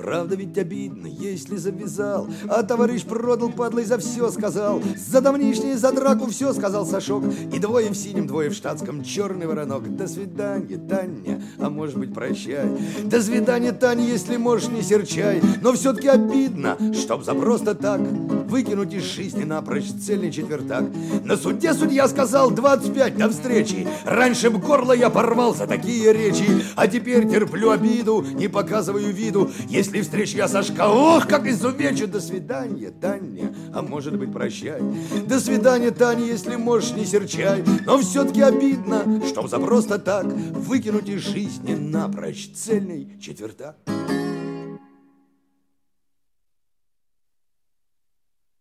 Правда ведь обидно, если завязал, а товарищ продал, падлой, за все сказал. За давнишнее, за драку все сказал Сашок. И двое в синем, двое в штатском, черный воронок. До свидания, Таня, а может быть прощай. До свидания, Таня, если можешь, не серчай. Но все-таки обидно, чтоб за просто так выкинуть из жизни напрочь цельный четвертак. На суде судья сказал 25 до встречи. Раньше б горло я порвал за такие речи, а теперь терплю обиду, не показываю виду. Если встречу я Сашка, ох, как изувечу. До свидания, Таня, а может быть прощай. До свидания, Таня, если можешь, не серчай. Но все-таки обидно, чтоб за просто так выкинуть из жизни напрочь цельный четвертак.